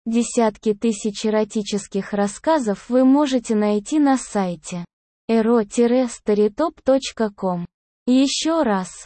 Десятки тысяч эротических рассказов вы можете найти на сайте ero-storytop.com. Еще раз,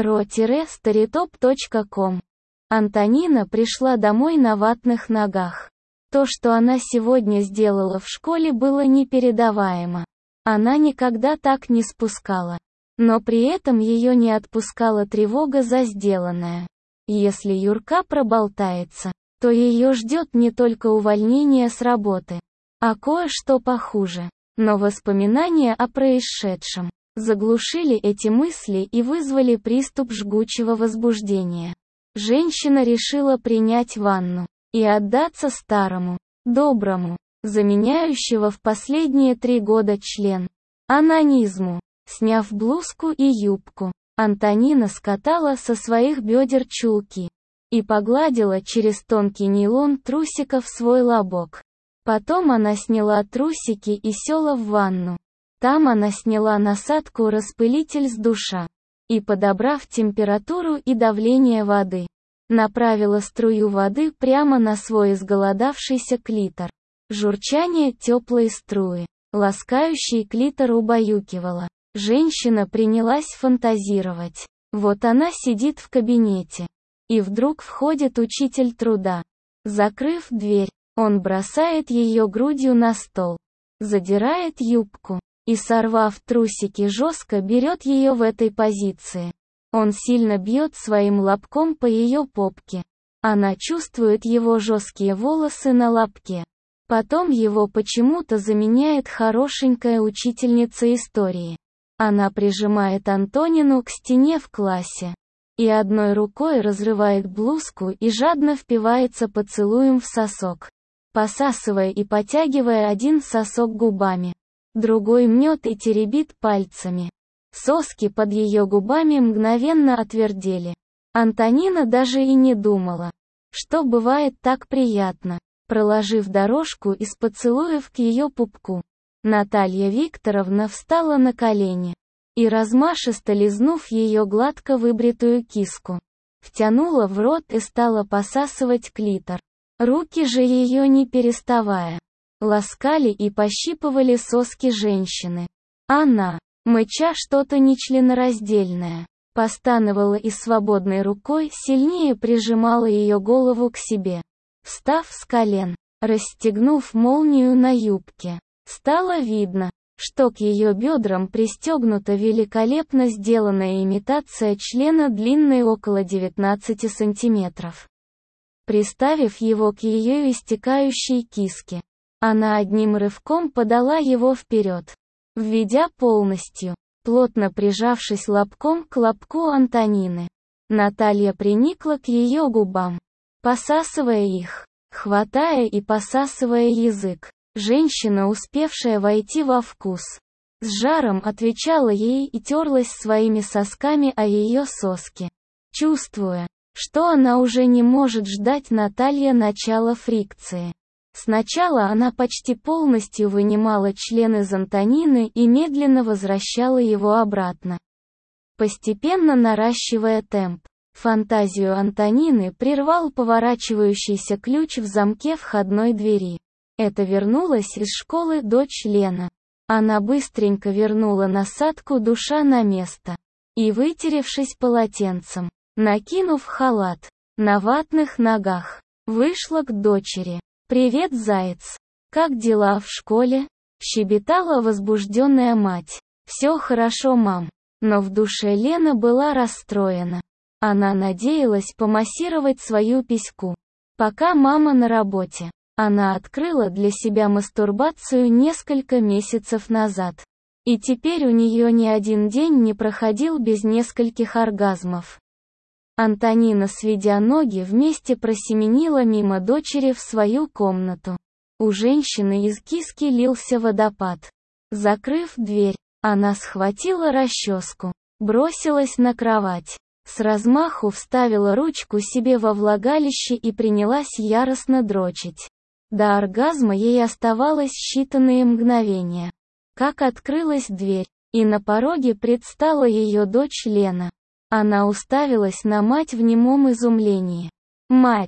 ero-storytop.com. Антонина пришла домой на ватных ногах. То, что она сегодня сделала в школе, было непередаваемо. Она никогда так не спускала. Но при этом ее не отпускала тревога за сделанное. Если Юрка проболтается, то ее ждет не только увольнение с работы, а кое-что похуже. Но воспоминания о происшедшем заглушили эти мысли и вызвали приступ жгучего возбуждения. Женщина решила принять ванну и отдаться старому, доброму, заменяющего в последние 3 года член, онанизму. Сняв блузку и юбку, Антонина скатала со своих бедер чулки и погладила через тонкий нейлон трусиков свой лобок. Потом она сняла трусики и села в ванну. Там она сняла насадку-распылитель с душа и, подобрав температуру и давление воды, направила струю воды прямо на свой изголодавшийся клитор. Журчание теплой струи, ласкающей клитор, убаюкивало. Женщина принялась фантазировать. Вот она сидит в кабинете. И вдруг входит учитель труда. Закрыв дверь, он бросает ее грудью на стол, задирает юбку и, сорвав трусики, жестко берет ее в этой позиции. Он сильно бьет своим лобком по ее попке. Она чувствует его жесткие волосы на лобке. Потом его почему-то заменяет хорошенькая учительница истории. Она прижимает Антонину к стене в классе и одной рукой разрывает блузку и жадно впивается поцелуем в сосок, посасывая и потягивая один сосок губами. Другой мнет и теребит пальцами. Соски под ее губами мгновенно отвердели. Антонина даже и не думала, что бывает так приятно, проложив дорожку из поцелуев к ее пупку. Наталья Викторовна встала на колени и, размашисто лизнув ее гладко выбритую киску, втянула в рот и стала посасывать клитор. Руки же ее, не переставая, ласкали и пощипывали соски женщины. Она, мыча что-то нечленораздельное, постановала и свободной рукой сильнее прижимала ее голову к себе. Встав с колен, расстегнув молнию на юбке, стало видно, что к ее бедрам пристегнута великолепно сделанная имитация члена длиной около 19 сантиметров. Приставив его к ее истекающей киске, она одним рывком подала его вперед, введя полностью, плотно прижавшись лобком к лобку Антонины. Наталья приникла к ее губам, посасывая их, хватая и посасывая язык. Женщина, успевшая войти во вкус, с жаром отвечала ей и терлась своими сосками о ее соски. Чувствуя, что она уже не может ждать, Наталья начала фрикции. Сначала она почти полностью вынимала член из Антонины и медленно возвращала его обратно, постепенно наращивая темп. Фантазию Антонины прервал поворачивающийся ключ в замке входной двери. Это вернулась из школы дочь Лена. Она быстренько вернула насадку душа на место и, вытеревшись полотенцем, накинув халат, на ватных ногах, вышла к дочери. «Привет, заяц! Как дела в школе?» — щебетала возбужденная мать. «Все хорошо, мам». Но в душе Лена была расстроена. Она надеялась помассировать свою письку, пока мама на работе. Она открыла для себя мастурбацию несколько месяцев назад. И теперь у нее ни один день не проходил без нескольких оргазмов. Антонина, сведя ноги вместе, просеменила мимо дочери в свою комнату. У женщины из киски лился водопад. Закрыв дверь, она схватила расческу, бросилась на кровать, с размаху вставила ручку себе во влагалище и принялась яростно дрочить. До оргазма ей оставалось считанные мгновения. Как открылась дверь, и на пороге предстала ее дочь Лена. Она уставилась на мать в немом изумлении. «Мать,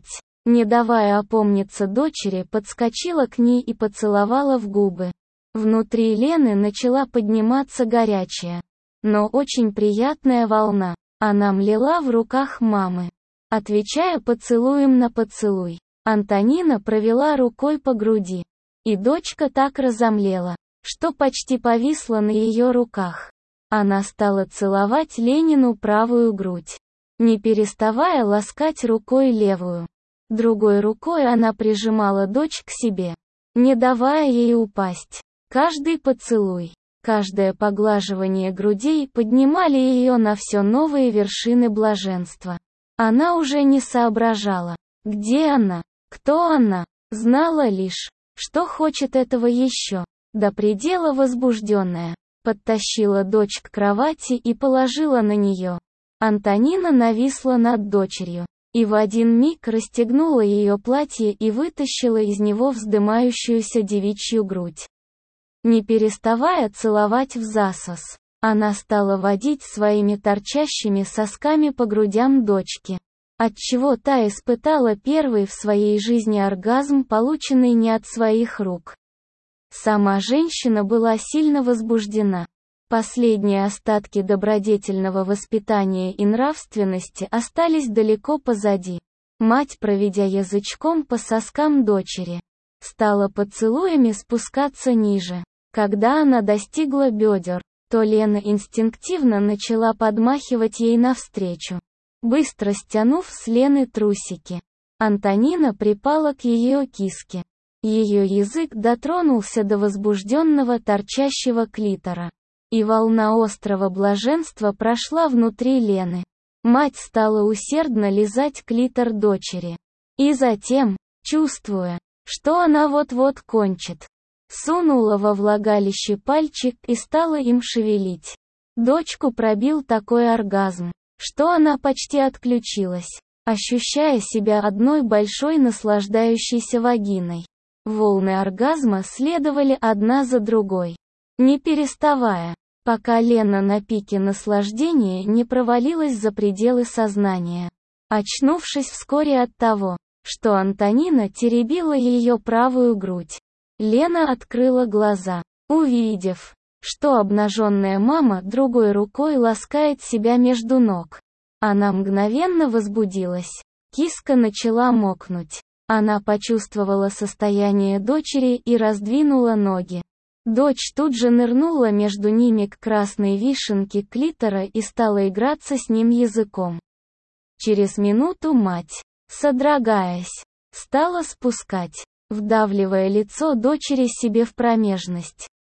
Не давая опомниться дочери, подскочила к ней и поцеловала в губы. Внутри Лены начала подниматься горячая, но очень приятная волна. Она млела в руках мамы, отвечая поцелуем на поцелуй. Антонина провела рукой по груди, и дочка так разомлела, что почти повисла на ее руках. Она стала целовать Ленину правую грудь, не переставая ласкать рукой левую. Другой рукой она прижимала дочь к себе, не давая ей упасть. Каждый поцелуй, каждое поглаживание грудей поднимали ее на все новые вершины блаженства. Она уже не соображала, где она, кто она, знала лишь, что хочет этого еще. До предела возбужденная, подтащила дочь к кровати и положила на нее. Антонина нависла над дочерью, и в один миг расстегнула ее платье и вытащила из него вздымающуюся девичью грудь. Не переставая целовать взасос, она стала водить своими торчащими сосками по грудям дочки, отчего та испытала первый в своей жизни оргазм, полученный не от своих рук. Сама женщина была сильно возбуждена. Последние остатки добродетельного воспитания и нравственности остались далеко позади. Мать, проведя язычком по соскам дочери, стала поцелуями спускаться ниже. Когда она достигла бедер, то Лена инстинктивно начала подмахивать ей навстречу, быстро стянув с Лены трусики. Антонина припала к ее киске. Ее язык дотронулся до возбужденного торчащего клитора, и волна острого блаженства прошла внутри Лены. Мать стала усердно лизать клитор дочери. И затем, чувствуя, что она вот-вот кончит, сунула во влагалище пальчик и стала им шевелить. Дочку пробил такой оргазм, что она почти отключилась, ощущая себя одной большой наслаждающейся вагиной. Волны оргазма следовали одна за другой, не переставая, пока Лена на пике наслаждения не провалилась за пределы сознания, очнувшись вскоре от того, что Антонина теребила ее правую грудь. Лена открыла глаза, увидев, что обнаженная мама другой рукой ласкает себя между ног. Она мгновенно возбудилась. Киска начала мокнуть. Она почувствовала состояние дочери и раздвинула ноги. Дочь тут же нырнула между ними к красной вишенке клитора и стала играться с ним языком. Через минуту мать, содрогаясь, стала спускать, вдавливая лицо дочери себе в промежность.